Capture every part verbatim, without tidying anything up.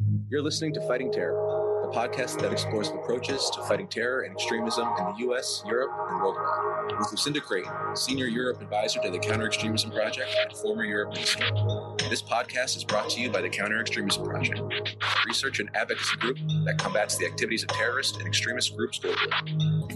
You're listening to Fighting Terror, the podcast that explores approaches to fighting terror and extremism in the U S, Europe, and worldwide. With Lucinda Creighton, Senior Europe Advisor to the Counter Extremism Project and former Europe Minister. This podcast is brought to you by the Counter Extremism Project, a research and advocacy group that combats the activities of terrorist and extremist groups globally.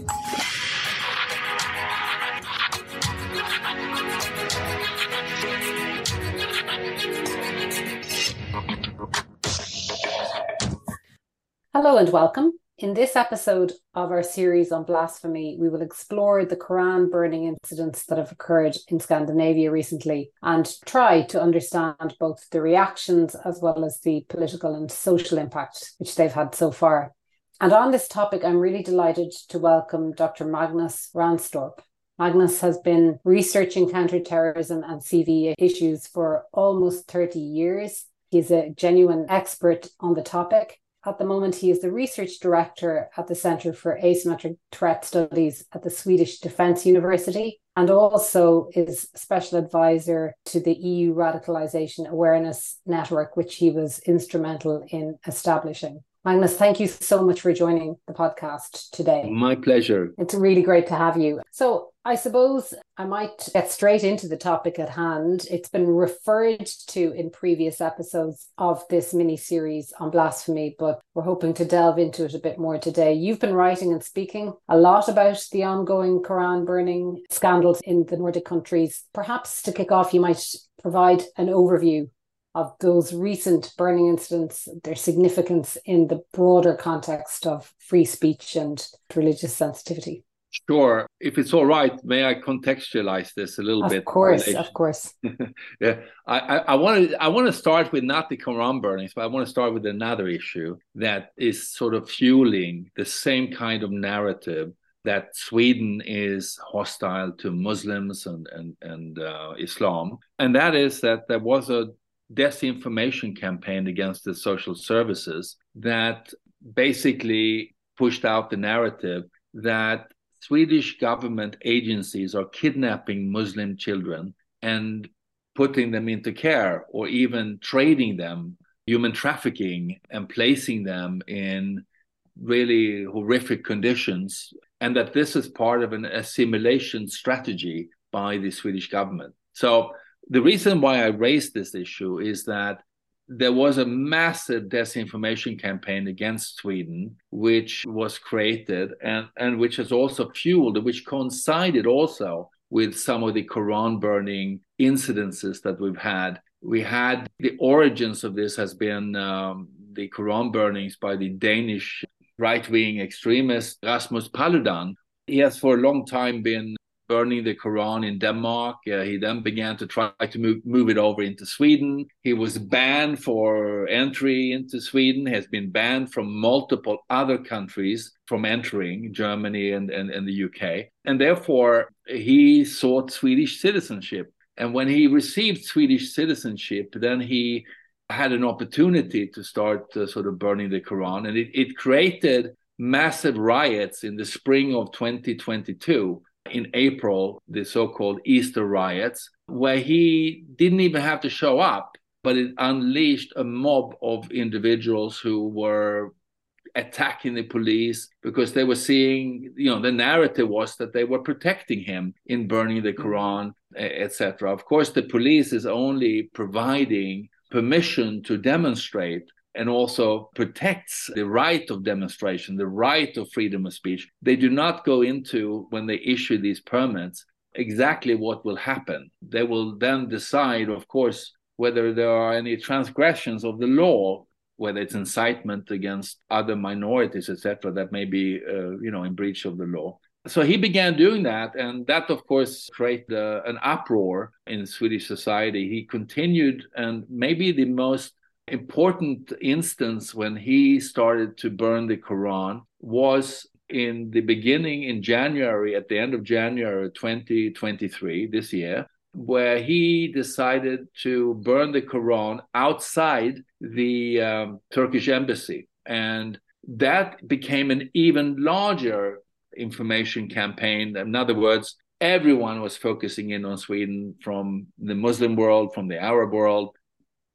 Hello and welcome. In this episode of our series on blasphemy, we will explore the Quran burning incidents that have occurred in Scandinavia recently and try to understand both the reactions as well as the political and social impact which they've had so far. And on this topic, I'm really delighted to welcome Doctor Magnus Ranstorp. Magnus has been researching counterterrorism and C V issues for almost thirty years. He's a genuine expert on the topic. At the moment, he is the research director at the Centre for Asymmetric Threat Studies at the Swedish Defence University, and also is special advisor to the E U Radicalisation Awareness Network, which he was instrumental in establishing. Magnus, thank you so much for joining the podcast today. My pleasure. It's really great to have you. So I suppose I might get straight into the topic at hand. It's been referred to in previous episodes of this mini-series on blasphemy, but we're hoping to delve into it a bit more today. You've been writing and speaking a lot about the ongoing Quran burning scandals in the Nordic countries. Perhaps to kick off, you might provide an overview of those recent burning incidents, their significance in the broader context of free speech and religious sensitivity. Sure. If it's all right, may I contextualize this a little of bit? Of course, of course. yeah, I, I, I want to I want to start with not the Quran burnings, but I want to start with another issue that is sort of fueling the same kind of narrative that Sweden is hostile to Muslims and and and uh, Islam, and that is that there was a disinformation campaign against the social services that basically pushed out the narrative that Swedish government agencies are kidnapping Muslim children and putting them into care or even trading them, human trafficking, and placing them in really horrific conditions, and that this is part of an assimilation strategy by the Swedish government. So the reason why I raised this issue is that there was a massive disinformation campaign against Sweden, which was created and, and which has also fueled, which coincided also with some of the Quran burning incidences that we've had. We had the origins of this has been um, the Quran burnings by the Danish right-wing extremist Rasmus Paludan. He has for a long time been burning the Quran in Denmark. Uh, he then began to try to move, move it over into Sweden. He was banned for entry into Sweden, has been banned from multiple other countries from entering, Germany and, and, and the U K. And therefore, he sought Swedish citizenship. And when he received Swedish citizenship, then he had an opportunity to start uh, sort of burning the Quran. And it, it created massive riots in the spring of twenty twenty-two. In April, the so-called Easter riots, where he didn't even have to show up, but it unleashed a mob of individuals who were attacking the police because they were seeing, you know, the narrative was that they were protecting him in burning the Quran, et cetera. Of course, the police is only providing permission to demonstrate and also protects the right of demonstration, the right of freedom of speech. They do not go into, when they issue these permits, exactly what will happen. They will then decide, of course, whether there are any transgressions of the law, whether it's incitement against other minorities, et cetera, that may be, uh, you know, in breach of the law. So he began doing that, and that, of course, created uh, an uproar in Swedish society. He continued, and maybe the most important instance when he started to burn the Quran was in the beginning in January, at the end of January twenty twenty-three, this year, where he decided to burn the Quran outside the um, Turkish embassy. And that became an even larger information campaign. In other words, everyone was focusing in on Sweden, from the Muslim world, from the Arab world,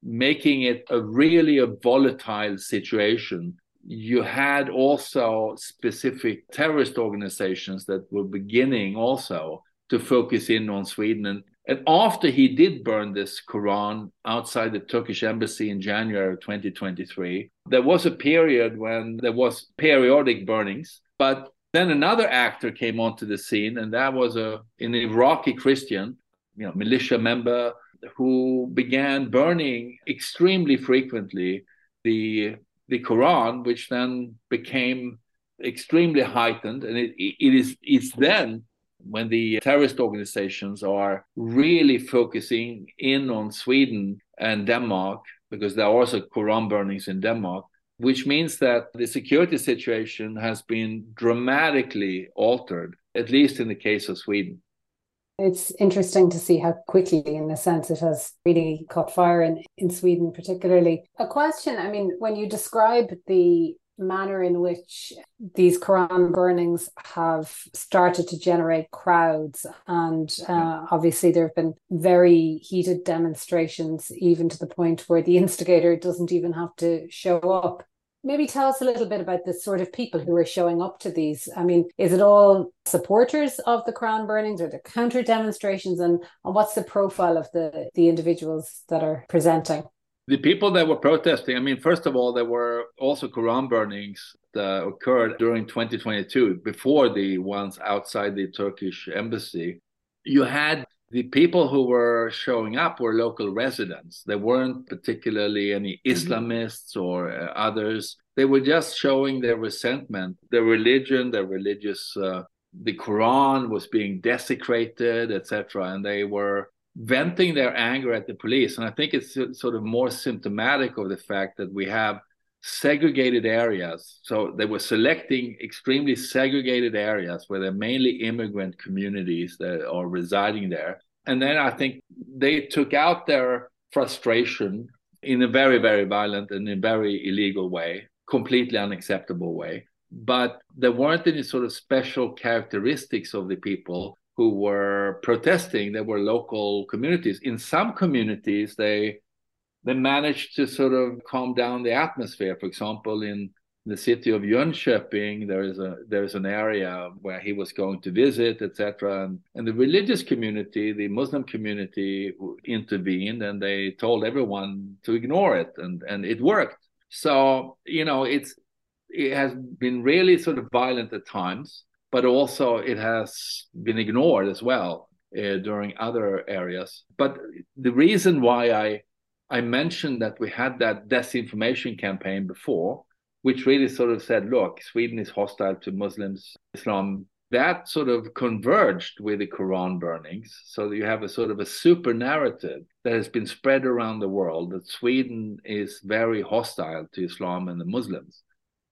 making it a really a volatile situation. You had also specific terrorist organizations that were beginning also to focus in on Sweden. And, and after he did burn this Quran outside the Turkish embassy in January of twenty twenty-three, there was a period when there was periodic burnings. But then another actor came onto the scene, and that was a, an Iraqi Christian, you know, militia member who began burning extremely frequently the the Quran, which then became extremely heightened. And it, it is it's then when the terrorist organizations are really focusing in on Sweden and Denmark, because there are also Quran burnings in Denmark, which means that the security situation has been dramatically altered, at least in the case of Sweden. It's interesting to see how quickly, in a sense, it has really caught fire in, in Sweden particularly. A question, I mean, when you describe the manner in which these Quran burnings have started to generate crowds, and uh, obviously there have been very heated demonstrations, even to the point where the instigator doesn't even have to show up. Maybe tell us a little bit about the sort of people who are showing up to these. I mean, is it all supporters of the Quran burnings, or the counter demonstrations, and, and what's the profile of the, the individuals that are presenting? The people that were protesting, I mean, first of all, there were also Quran burnings that occurred during twenty twenty-two, before the ones outside the Turkish embassy. You had the people who were showing up were local residents. There weren't particularly any Islamists or uh, others. They were just showing their resentment, their religion, their religious, uh, the Quran was being desecrated, et cetera. And they were venting their anger at the police. And I think it's sort of more symptomatic of the fact that we have segregated areas. So they were selecting extremely segregated areas where they're mainly immigrant communities that are residing there. And then I think they took out their frustration in a very, very violent and a very illegal way, completely unacceptable way. But there weren't any sort of special characteristics of the people who were protesting. There were local communities. In some communities, they They managed to sort of calm down the atmosphere. For example, in the city of Jönköping, there is a there is an area where he was going to visit, et cetera. And, and the religious community, the Muslim community, intervened, and they told everyone to ignore it, and, and it worked. So, you know, it's it has been really sort of violent at times, but also it has been ignored as well uh, during other areas. But the reason why I I mentioned that we had that disinformation campaign before, which really sort of said, look, Sweden is hostile to Muslims, Islam. That sort of converged with the Quran burnings. So you have a sort of a super narrative that has been spread around the world that Sweden is very hostile to Islam and the Muslims.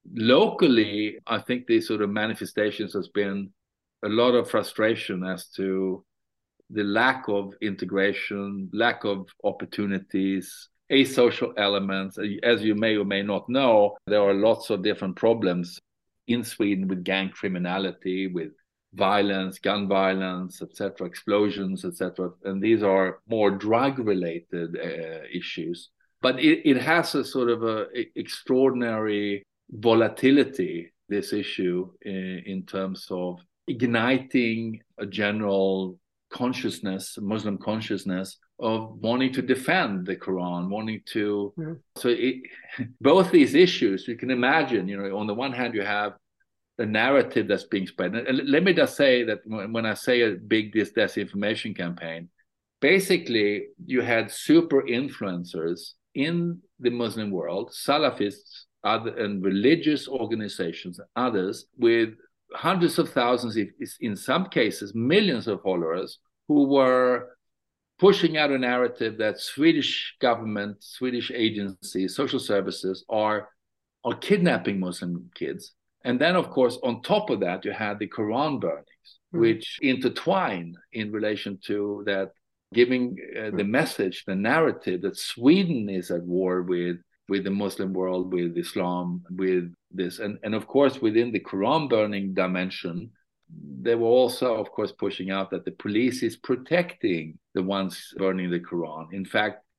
Locally, I think these sort of manifestations has been a lot of frustration as to the lack of integration, lack of opportunities, asocial elements. As you may or may not know, there are lots of different problems in Sweden with gang criminality, with violence, gun violence, et cetera, explosions, et cetera. And these are more drug-related uh, issues. But it, it has a sort of a, a extraordinary volatility, this issue, in, in terms of igniting a general consciousness, Muslim consciousness of wanting to defend the Quran, wanting to. Mm-hmm. So it, both these issues, you can imagine, you know, on the one hand, you have the narrative that's being spread. And let me just say that when I say a big dis- disinformation campaign, basically you had super influencers in the Muslim world, Salafists, other and religious organizations, others with hundreds of thousands, in some cases, millions of followers, who were pushing out a narrative that Swedish government, Swedish agencies, social services are, are kidnapping Muslim kids. And then, of course, on top of that, you had the Quran burnings, mm. which intertwine in relation to that, giving uh, mm. the message, the narrative that Sweden is at war with with the Muslim world, with Islam, with this. And, and of course, within the Quran burning dimension, they were also, of course, pushing out that the police is protecting the ones burning the Quran. In fact,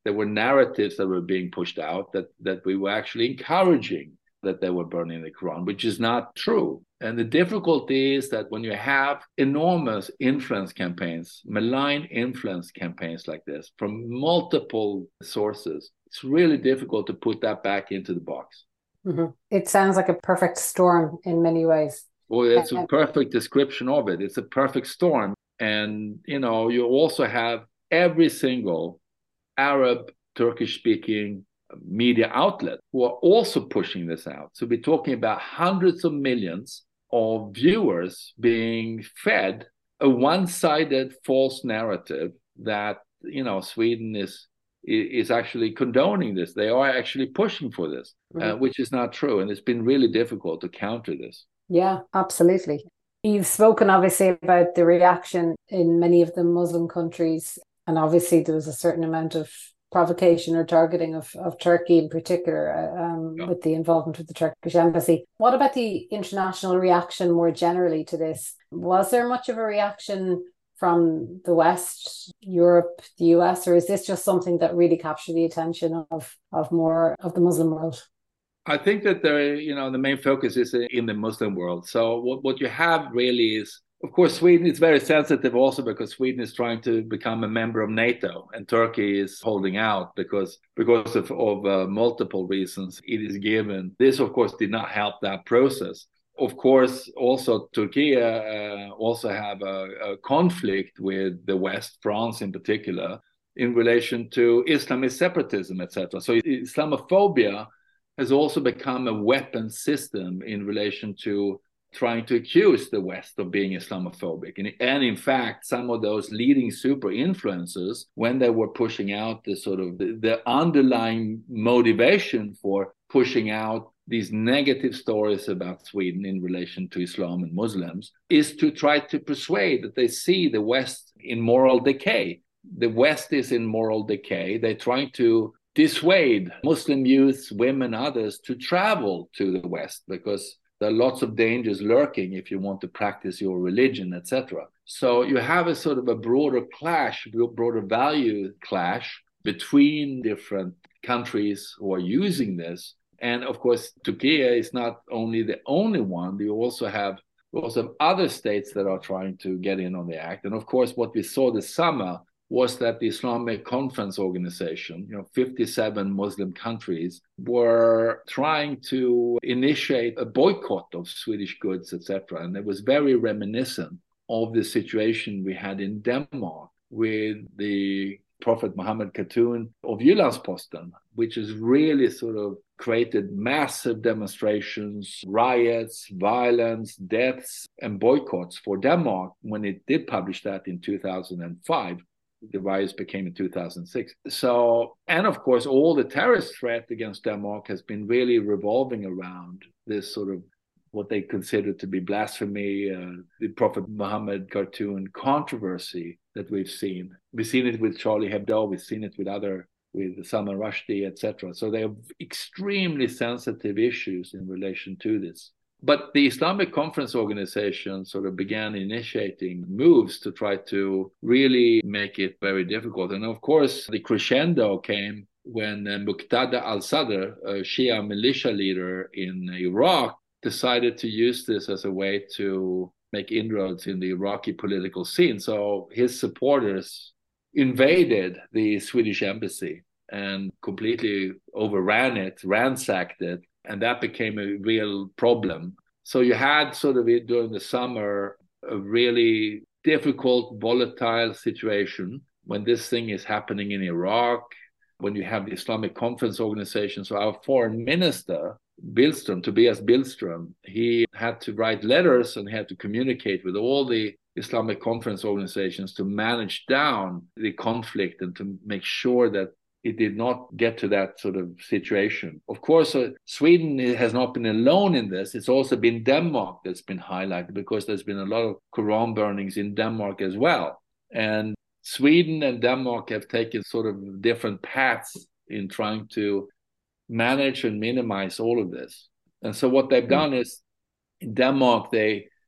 there were narratives that were being pushed out that, that we were actually encouraging that they were burning the Quran, which is not true. And the difficulty is that when you have enormous influence campaigns, malign influence campaigns like this from multiple sources, it's really difficult to put that back into the box. Mm-hmm. It sounds like a perfect storm in many ways. Well, it's a perfect description of it. It's a perfect storm. And, you know, you also have every single Arab, Turkish-speaking media outlet who are also pushing this out. So we're talking about hundreds of millions of viewers being fed a one-sided false narrative that, you know, Sweden is is actually condoning this. They are actually pushing for this, mm-hmm. uh, which is not true. And it's been really difficult to counter this. Yeah, absolutely. You've spoken obviously about the reaction in many of the Muslim countries. And obviously there was a certain amount of provocation or targeting of, of Turkey in particular um, yeah. with the involvement of the Turkish embassy. What about the international reaction more generally to this? Was there much of a reaction from the West, Europe, the U S, or is this just something that really captured the attention of, of more of the Muslim world? I think that there, you know, the main focus is in the Muslim world. So what, what you have really is, of course, Sweden is very sensitive also because Sweden is trying to become a member of NATO and Turkey is holding out because, because of, of uh, multiple reasons it is given. This, of course, did not help that process. Of course, also Turkey uh, also have a, a conflict with the West, France in particular, in relation to Islamist separatism, et cetera. So Islamophobia has also become a weapon system in relation to trying to accuse the West of being Islamophobic. And, and in fact, some of those leading super influencers, when they were pushing out the sort of the, the underlying motivation for pushing out these negative stories about Sweden in relation to Islam and Muslims, is to try to persuade that they see the West in moral decay. The West is in moral decay. They're trying to dissuade Muslim youths, women, others to travel to the West because there are lots of dangers lurking if you want to practice your religion, et cetera. So you have a sort of a broader clash, broader value clash between different countries who are using this. And of course, Turkey is not only the only one. You also have you also have other states that are trying to get in on the act. And of course, what we saw this summer was that the Islamic Conference Organization, you know, fifty-seven Muslim countries, were trying to initiate a boycott of Swedish goods, et cetera. And it was very reminiscent of the situation we had in Denmark with the Prophet Muhammad cartoon of Jyllands-Posten, which has really sort of created massive demonstrations, riots, violence, deaths, and boycotts for Denmark when it did publish that in two thousand five. The riots became in two thousand six. So, and of course, all the terrorist threat against Denmark has been really revolving around this sort of what they consider to be blasphemy, uh, the Prophet Muhammad cartoon controversy that we've seen. We've seen it with Charlie Hebdo, we've seen it with other, with Salman Rushdie, et cetera. So they have extremely sensitive issues in relation to this. But the Islamic Conference Organization sort of began initiating moves to try to really make it very difficult. And of course, the crescendo came when uh, Muqtada al-Sadr, a Shia militia leader in Iraq, decided to use this as a way to make inroads in the Iraqi political scene. So his supporters invaded the Swedish embassy and completely overran it, ransacked it. And that became a real problem. So you had sort of it during the summer, a really difficult, volatile situation when this thing is happening in Iraq, when you have the Islamic Conference Organization. So our foreign minister, Billström, Tobias Billström, he had to write letters and he had to communicate with all the Islamic Conference organizations to manage down the conflict and to make sure that it did not get to that sort of situation. Of course, uh, Sweden has not been alone in this. It's also been Denmark that's been highlighted because there's been a lot of Quran burnings in Denmark as well. And Sweden and Denmark have taken sort of different paths in trying to manage and minimize all of this. And so what they've done is, in Denmark, they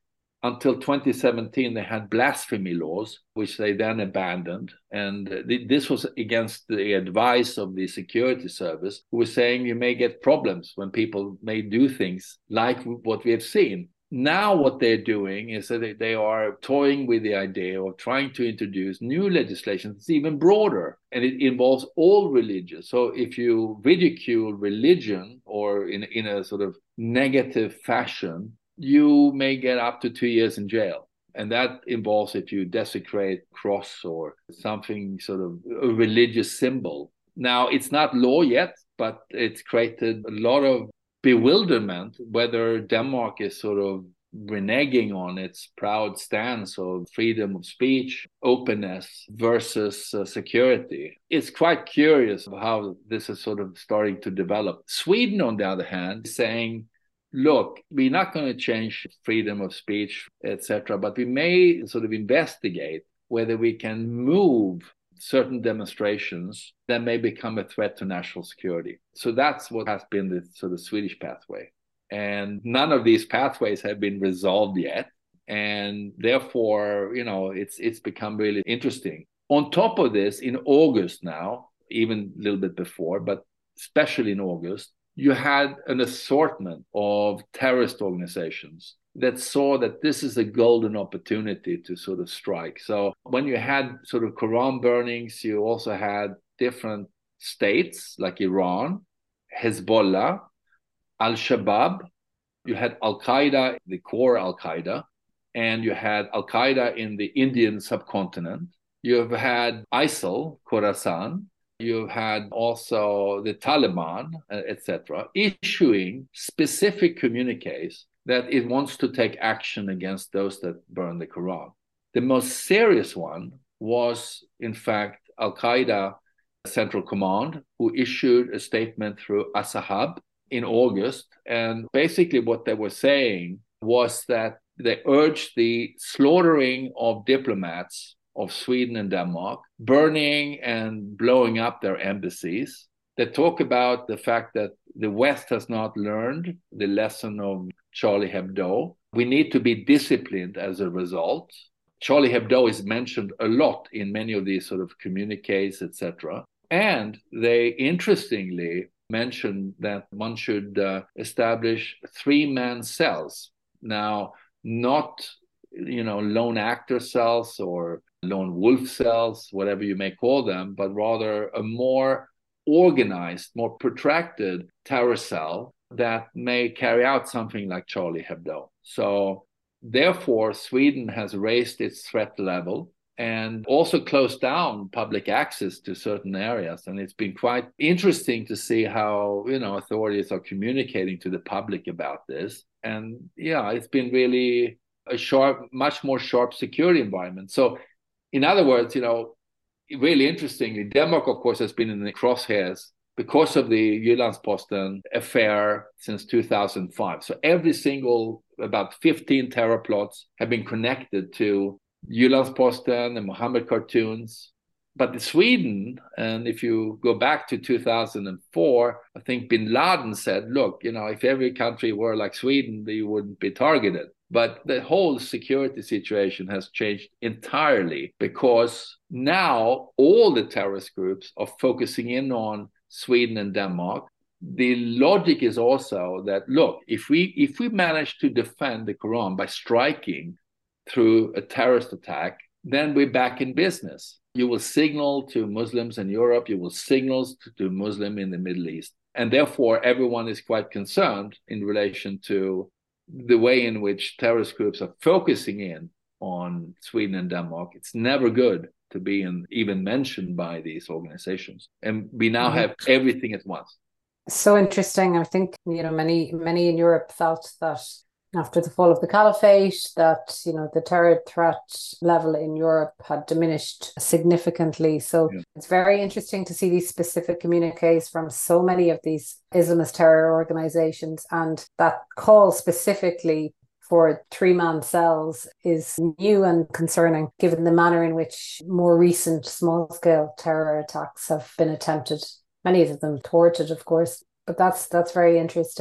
until twenty seventeen, they had blasphemy laws, which they then abandoned. And th- this was against the advice of the security service, who was saying you may get problems when people may do things like what we have seen. Now what they're doing is that they are toying with the idea of trying to introduce new legislation that's even broader, and it involves all religions. So if you ridicule religion or in, in a sort of negative fashion, you may get up to two years in jail. And that involves if you desecrate a cross or something sort of a religious symbol. Now, it's not law yet, but it's created a lot of bewilderment whether Denmark is sort of reneging on its proud stance of freedom of speech, openness versus uh, security. It's quite curious how this is sort of starting to develop. Sweden, on the other hand, is saying, look, we're not going to change freedom of speech, et cetera, but we may sort of investigate whether we can move certain demonstrations that may become a threat to national security. So that's what has been the sort of Swedish pathway. And none of these pathways have been resolved yet. And therefore, you know, it's it's become really interesting. On top of this, in August now, even a little bit before, but especially in August, you had an assortment of terrorist organizations that saw that this is a golden opportunity to sort of strike. So when you had sort of Quran burnings, you also had different states like Iran, Hezbollah, Al-Shabaab, you had Al-Qaeda, the core Al-Qaeda, and you had Al-Qaeda in the Indian subcontinent. You've had ISIL, Khorasan. You've had also the Taliban, et cetera, issuing specific communiques that it wants to take action against those that burn the Quran. The most serious one was, in fact, Al-Qaeda Central Command, who issued a statement through Asahab in August. And basically what they were saying was that they urged the slaughtering of diplomats of Sweden and Denmark, burning and blowing up their embassies. They talk about the fact that the West has not learned the lesson of Charlie Hebdo. We need to be disciplined as a result. Charlie Hebdo is mentioned a lot in many of these sort of communiques, et cetera. And they interestingly mentioned that one should uh, establish three-man cells. Now, not, you know, lone actor cells or lone wolf cells, whatever you may call them, but rather a more organized, more protracted terror cell that may carry out something like Charlie Hebdo. So therefore, Sweden has raised its threat level and also closed down public access to certain areas. And it's been quite interesting to see how, you know, authorities are communicating to the public about this. And yeah, it's been really a sharp, much more sharp security environment. So in other words, you know, really interestingly, Denmark, of course, has been in the crosshairs because of the Jyllands-Posten affair since two thousand five. So every single, about fifteen terror plots have been connected to Jyllands-Posten and Mohammed cartoons. But in Sweden, and if you go back to two thousand four, I think bin Laden said, look, you know, if every country were like Sweden, they wouldn't be targeted. But the whole security situation has changed entirely because now all the terrorist groups are focusing in on Sweden and Denmark. The logic is also that, look, if we if we manage to defend the Quran by striking through a terrorist attack, then we're back in business. You will signal to Muslims in Europe, you will signal to, to Muslims in the Middle East. And therefore, everyone is quite concerned in relation to the way in which terrorist groups are focusing in on Sweden and Denmark. It's never good to be in, even mentioned by these organizations. And we now mm-hmm. have everything at once. So interesting. I think, you know, many, many in Europe felt that after the fall of the caliphate, that, you know, the terror threat level in Europe had diminished significantly. So yeah. It's very interesting to see these specific communiques from so many of these Islamist terror organizations. And that call specifically for three-man cells is new and concerning, given the manner in which more recent small-scale terror attacks have been attempted. Many of them thwarted, of course. But that's that's very interesting.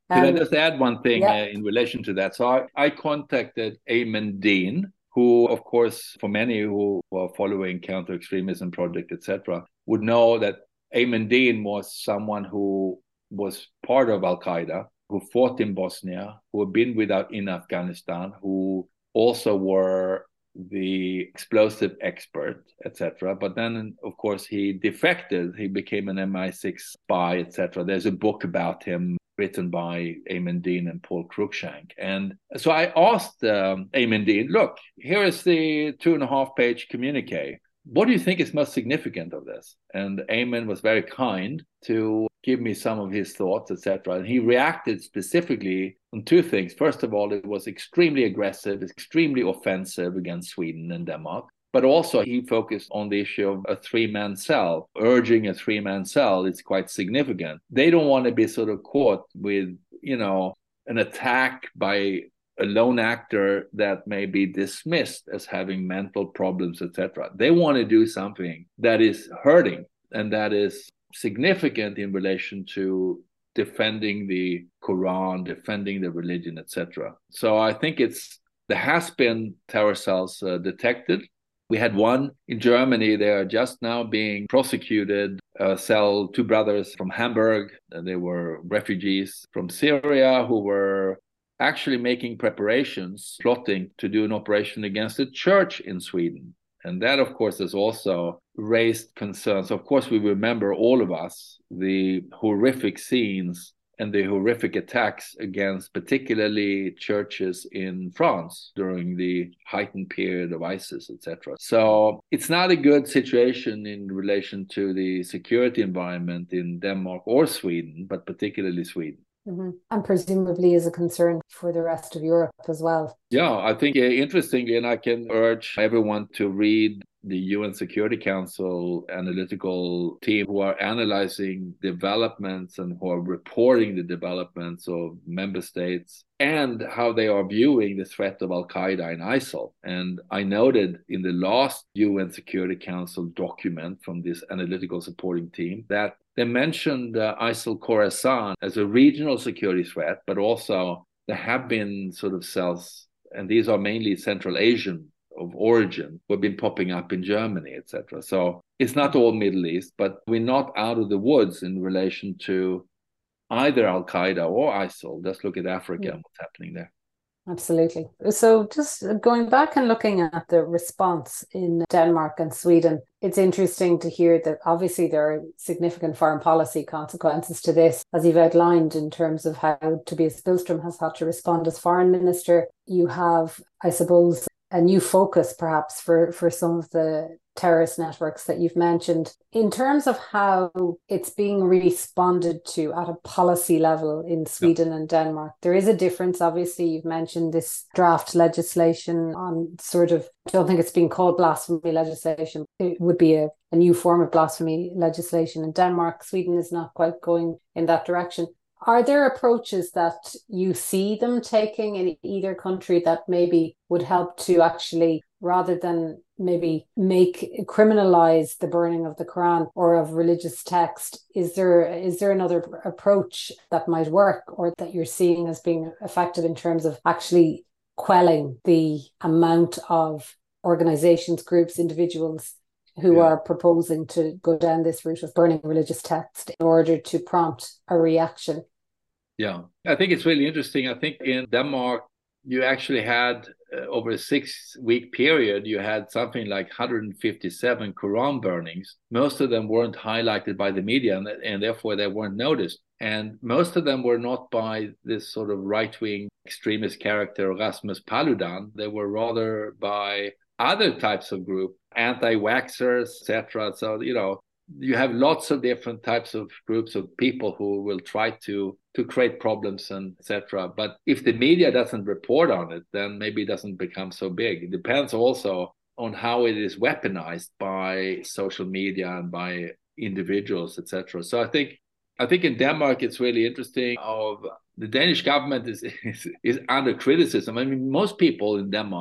Can Um, I just add one thing yeah. uh, in relation to that? So I, I contacted Eamon Dean, who, of course, for many who are following counter-extremism project, et cetera, would know that Eamon Dean was someone who was part of Al-Qaeda, who fought in Bosnia, who had been with in Afghanistan, who also were the explosive expert, et cetera. But then, of course, he defected. He became an M I six spy, et cetera. There's a book about him written by Eamon Dean and Paul Cruikshank. And so I asked um, Eamon Dean, look, here is the two and a half page communique. What do you think is most significant of this? And Eamon was very kind to give me some of his thoughts, et cetera. And he reacted specifically on two things. First of all, it was extremely aggressive, extremely offensive against Sweden and Denmark. But also he focused on the issue of a three-man cell. Urging a three-man cell is quite significant. They don't want to be sort of caught with, you know, an attack by a lone actor that may be dismissed as having mental problems, et cetera. They want to do something that is hurting and that is significant in relation to defending the Quran, defending the religion, et cetera. So I think it's there has been terror cells uh, detected. We had one in Germany. They are just now being prosecuted. Uh, cell two brothers from Hamburg. They were refugees from Syria who were actually making preparations, plotting to do an operation against a church in Sweden. And that, of course, has also raised concerns. Of course, we remember, all of us, the horrific scenes and the horrific attacks against particularly churches in France during the heightened period of ISIS, et cetera. So it's not a good situation in relation to the security environment in Denmark or Sweden, but particularly Sweden. Mm-hmm. And presumably is a concern for the rest of Europe as well. Yeah, I think uh, interestingly, and I can urge everyone to read the U N Security Council analytical team who are analyzing developments and who are reporting the developments of member states and how they are viewing the threat of Al-Qaeda and ISIL. And I noted in the last U N Security Council document from this analytical supporting team that they mentioned uh, ISIL Khorasan as a regional security threat, but also there have been sort of cells, and these are mainly Central Asian of origin, who have been popping up in Germany, et cetera. So it's not all Middle East, but we're not out of the woods in relation to either Al-Qaeda or ISIL. Let's look at Africa yeah. and what's happening there. Absolutely. So just going back and looking at the response in Denmark and Sweden, it's interesting to hear that obviously there are significant foreign policy consequences to this, as you've outlined in terms of how Tobias Billström has had to respond as foreign minister. You have, I suppose, a new focus perhaps for, for some of the terrorist networks that you've mentioned. In terms of how it's being responded to at a policy level in Sweden yeah. and Denmark, there is a difference. Obviously, you've mentioned this draft legislation on sort of, I don't think it's being called blasphemy legislation. It would be a, a new form of blasphemy legislation in Denmark. Sweden is not quite going in that direction. Are there approaches that you see them taking in either country that maybe would help to actually, rather than maybe make criminalize the burning of the Quran or of religious text, is there is there another approach that might work or that you're seeing as being effective in terms of actually quelling the amount of organizations, groups, individuals who yeah. are proposing to go down this route of burning religious text in order to prompt a reaction? Yeah, I think it's really interesting. I think in Denmark, you actually had, uh, over a six-week period, you had something like one hundred fifty-seven Quran burnings. Most of them weren't highlighted by the media, and, and therefore they weren't noticed. And most of them were not by this sort of right-wing extremist character, Rasmus Paludan. They were rather by other types of group, anti-vaxxers, et cetera. So, you know, you have lots of different types of groups of people who will try to to create problems and et cetera. But if the media doesn't report on it, then maybe it doesn't become so big. It depends also on how it is weaponized by social media and by individuals, et cetera. So I think I think in Denmark it's really interesting. Of the Danish government is, is is under criticism. I mean, most people in Denmark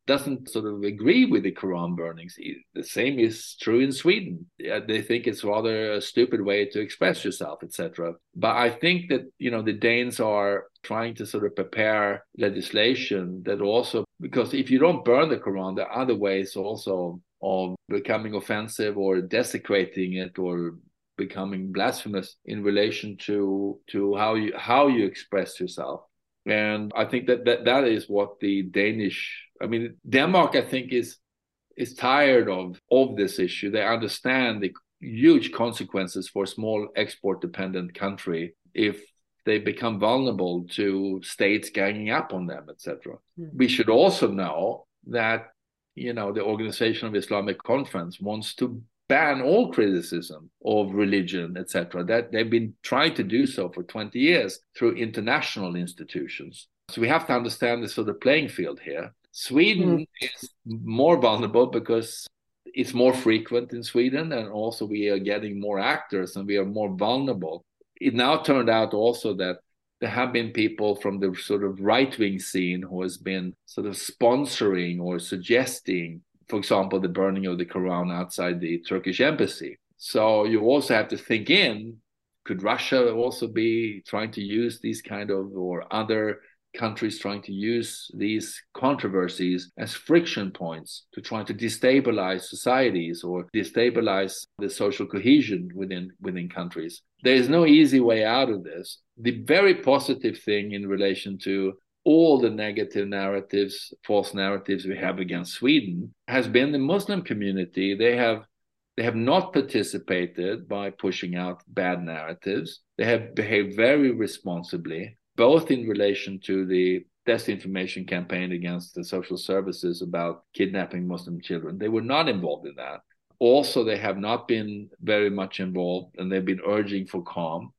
doesn't sort of agree with the Quran burnings. The same is true in Sweden. They think it's rather a stupid way to express yourself, et cetera. But I think that, you know, the Danes are trying to sort of prepare legislation that also, because if you don't burn the Quran, there are other ways also of becoming offensive or desecrating it or becoming blasphemous in relation to to how you how you express yourself. And I think that that, that is what the Danish, I mean, Denmark, I think, is is tired of, of this issue. They understand the huge consequences for a small export-dependent country if they become vulnerable to states ganging up on them, et cetera. Mm. We should also know that, you know, the Organization of Islamic Conference wants to ban all criticism of religion, et cetera. That they've been trying to do so for twenty years through international institutions. So we have to understand the sort of playing field here. Sweden mm. is more vulnerable because it's more frequent in Sweden, and also we are getting more actors and we are more vulnerable. It now turned out also that there have been people from the sort of right-wing scene who has been sort of sponsoring or suggesting, for example, the burning of the Quran outside the Turkish embassy. So you also have to think in, could Russia also be trying to use these kind of, or other countries trying to use these controversies as friction points to try to destabilize societies or destabilize the social cohesion within within countries? There is no easy way out of this. The very positive thing in relation to all the negative narratives, false narratives we have against Sweden has been the Muslim community. They have they have not participated by pushing out bad narratives. They have behaved very responsibly, both in relation to the disinformation campaign against the social services about kidnapping Muslim children. They were not involved in that. Also, they have not been very much involved, and they've been urging for calm.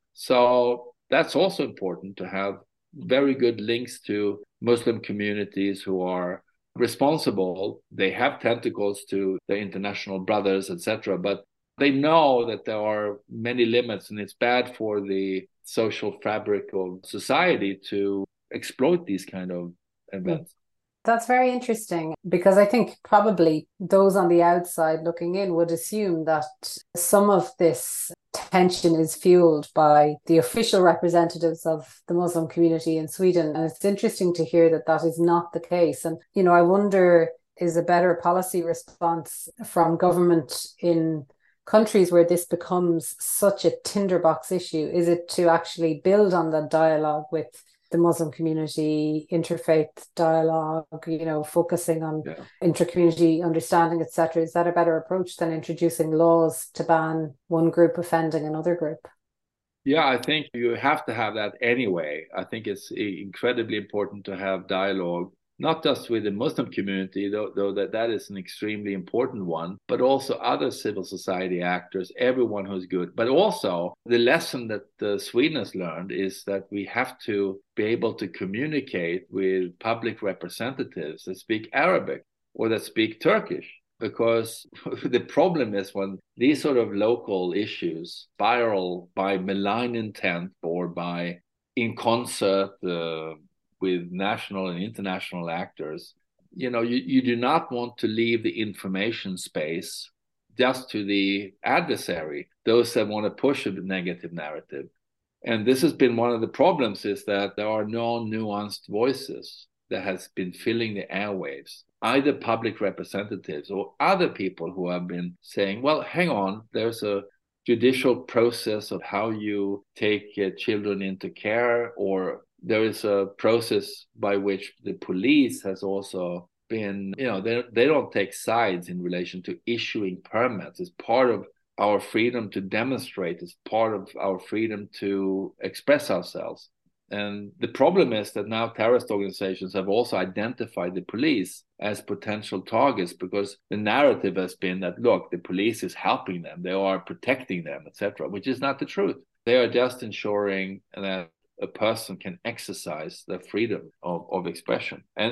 So that's also important, to have very good links to Muslim communities who are responsible. They have tentacles to the international brothers, et cetera, but they know that there are many limits, and it's bad for the social fabric of society to exploit these kind of events. That's very interesting, because I think probably those on the outside looking in would assume that some of this tension is fueled by the official representatives of the Muslim community in Sweden. And it's interesting to hear that that is not the case. And, you know, I wonder, is a better policy response from government in countries where this becomes such a tinderbox issue, is it to actually build on the dialogue with the Muslim community, interfaith dialogue, you know, focusing on yeah. inter-community understanding, et cetera? Is that a better approach than introducing laws to ban one group offending another group? Yeah, I think you have to have that anyway. I think it's incredibly important to have dialogue, not just with the Muslim community, though, though that, that is an extremely important one, but also other civil society actors, everyone who's good. But also the lesson that uh, Sweden has learned is that we have to be able to communicate with public representatives that speak Arabic or that speak Turkish. Because the problem is when these sort of local issues spiral by malign intent or by in concert uh, with national and international actors, you know, you, you do not want to leave the information space just to the adversary, those that want to push a negative narrative. And this has been one of the problems, is that there are no nuanced voices that has been filling the airwaves, either public representatives or other people who have been saying, well, hang on, there's a judicial process of how you take uh, children into care, or there is a process by which the police has also been, you know, they, they don't take sides in relation to issuing permits. It's part of our freedom to demonstrate. It's part of our freedom to express ourselves. And the problem is that now terrorist organizations have also identified the police as potential targets, because the narrative has been that, look, the police is helping them, they are protecting them, et cetera, which is not the truth. They are just ensuring that a person can exercise their freedom of, of expression. And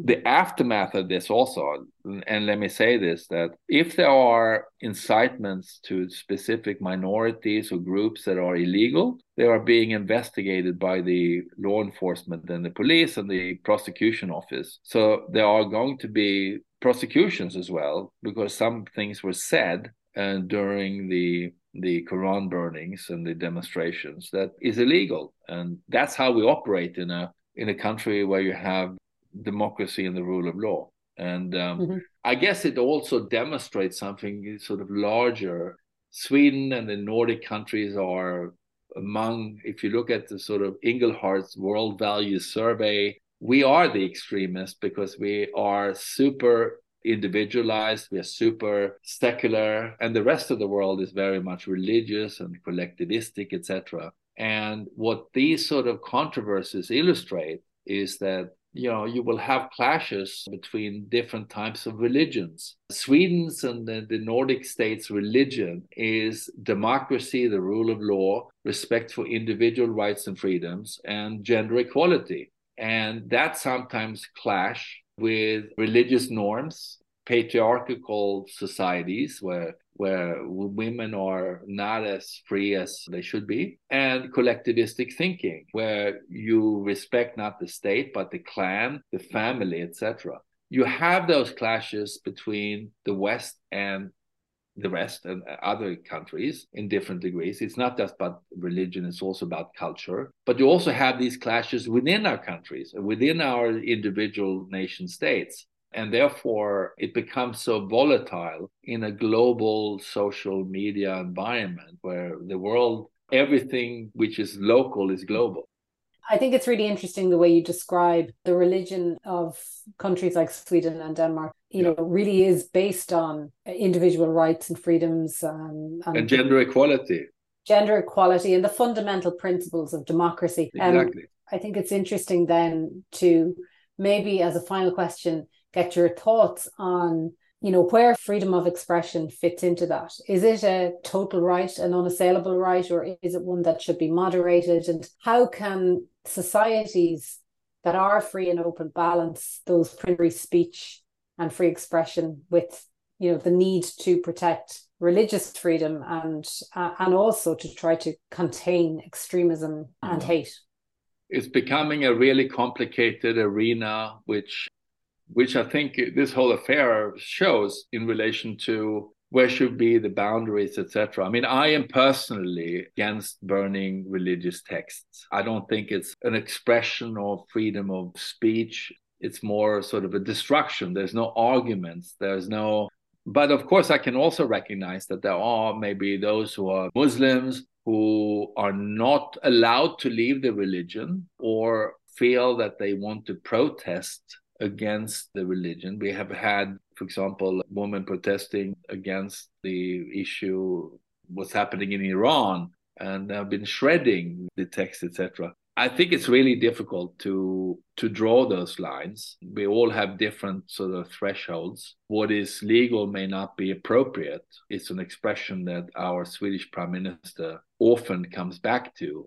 the aftermath of this also, and let me say this, that if there are incitements to specific minorities or groups that are illegal, they are being investigated by the law enforcement and the police and the prosecution office. So there are going to be prosecutions as well, because some things were said uh, during the the Quran burnings and the demonstrations that is illegal. And that's how we operate in a in a country where you have democracy and the rule of law. And um, mm-hmm. I guess it also demonstrates something sort of larger. Sweden and the Nordic countries are among, if you look at the sort of Inglehart's World Values Survey, we are the extremists because we are super individualized, we are super secular, and the rest of the world is very much religious and collectivistic, et cetera. And what these sort of controversies illustrate is that, you know, you will have clashes between different types of religions. Sweden's and the, the Nordic states' religion is democracy, the rule of law, respect for individual rights and freedoms, and gender equality. And that sometimes clash with religious norms, patriarchal societies where where women are not as free as they should be, and collectivistic thinking, where you respect not the state, but the clan, the family, et cetera. You have those clashes between the West and the rest and other countries in different degrees. It's not just about religion, it's also about culture. But you also have these clashes within our countries, within our individual nation states. And therefore, it becomes so volatile in a global social media environment where the world, everything which is local is global. I think it's really interesting the way you describe the religion of countries like Sweden and Denmark. You yeah. know, really is based on individual rights and freedoms. Um, and, and gender equality. Gender equality and the fundamental principles of democracy. Exactly. Um, I think it's interesting then to maybe as a final question, get your thoughts on, you know, where freedom of expression fits into that. Is it a total right, an unassailable right, or is it one that should be moderated? And how can societies that are free and open balance those free speech and free expression with, you know, the need to protect religious freedom and uh, and also to try to contain extremism and mm-hmm. hate? It's becoming a really complicated arena, which which I think this whole affair shows in relation to where should be the boundaries, et cetera. I mean, I am personally against burning religious texts. I don't think it's an expression of freedom of speech. It's more sort of a destruction. There's no arguments. There's no... But of course, I can also recognize that there are maybe those who are Muslims who are not allowed to leave the religion or feel that they want to protest against the religion. We have had, for example, women protesting against the issue, what's happening in Iran, and have been shredding the text, et cetera. I think it's really difficult to to draw those lines. We all have different sort of thresholds. What is legal may not be appropriate. It's an expression that our Swedish Prime Minister often comes back to.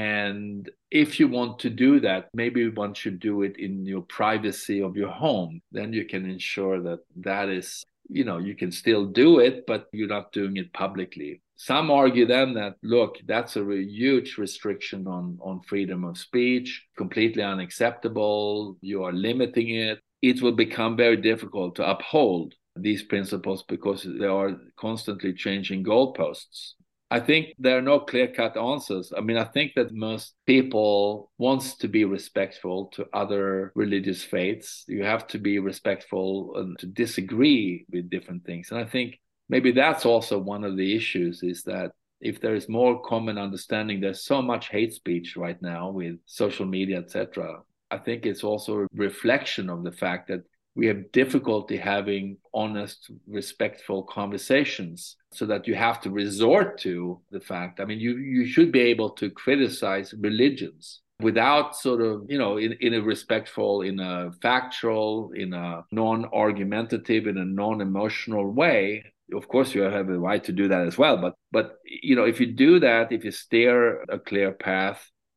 And if you want to do that, maybe one should do it in your privacy of your home. Then you can ensure that that is, you know, you can still do it, but you're not doing it publicly. Some argue then that, look, that's a re- huge restriction on, on freedom of speech, completely unacceptable. You are limiting it. It will become very difficult to uphold these principles because there are constantly changing goalposts. I think there are no clear-cut answers. I mean, I think that most people want to be respectful to other religious faiths. You have to be respectful and to disagree with different things. And I think maybe that's also one of the issues, is that if there is more common understanding, there's so much hate speech right now with social media, et cetera. I think it's also a reflection of the fact that we have difficulty having honest, respectful conversations, so that you have to resort to the fact. I mean, you, you should be able to criticize religions without sort of, you know, in, in a respectful, in a factual, in a non-argumentative, in a non-emotional way. Of course, you have a right to do that as well. But, but you know, if you do that, if you steer a clear path,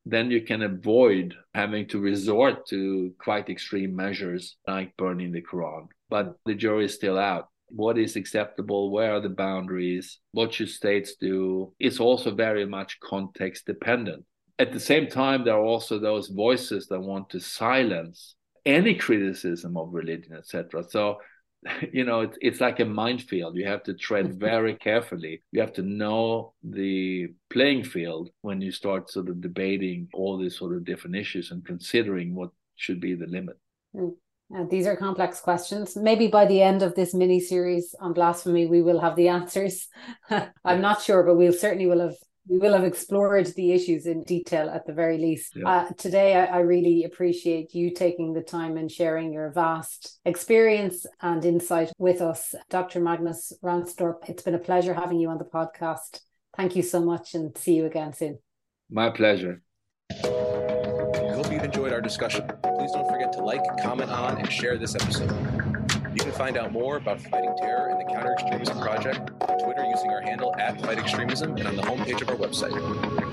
then you can avoid having to resort to quite extreme measures like burning the Quran. But the jury is still out. What is acceptable? Where are the boundaries? What should states do? It's also very much context dependent. At the same time, there are also those voices that want to silence any criticism of religion, et cetera. So, you know, it's, it's like a minefield. You have to tread very carefully. You have to know the playing field when you start sort of debating all these sort of different issues and considering what should be the limit. Mm. Uh, these are complex questions. Maybe by the end of this mini series on blasphemy, we will have the answers. I'm not sure, but we'll certainly will have we will have explored the issues in detail at the very least. Yeah. Uh, today, I, I really appreciate you taking the time and sharing your vast experience and insight with us, Doctor Magnus Ranstorp. It's been a pleasure having you on the podcast. Thank you so much, and see you again soon. My pleasure. I hope you've enjoyed our discussion. Please don't forget to like, comment on, and share this episode. You can find out more about fighting terror and the Counter Extremism Project on Twitter using our handle at Fight Extremism and on the homepage of our website.